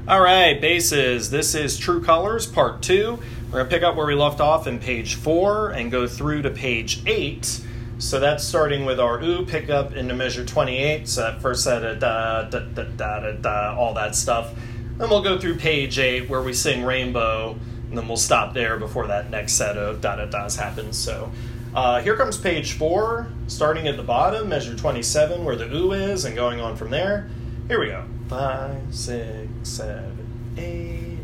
All right, basses. This is True Colors, Part 2. We're going to pick up where we left off in page 4 and go through to page 8. So that's starting with our ooh, pick up into measure 28. So that first set of da, da, da, da, da, da, all that stuff. Then we'll go through page 8 where we sing Rainbow, and then we'll stop there before that next set of da, da, da's happens. So here comes page 4, starting at the bottom, measure 27, where the ooh is, and going on from there. Here we go. 5, 6, 7, 8.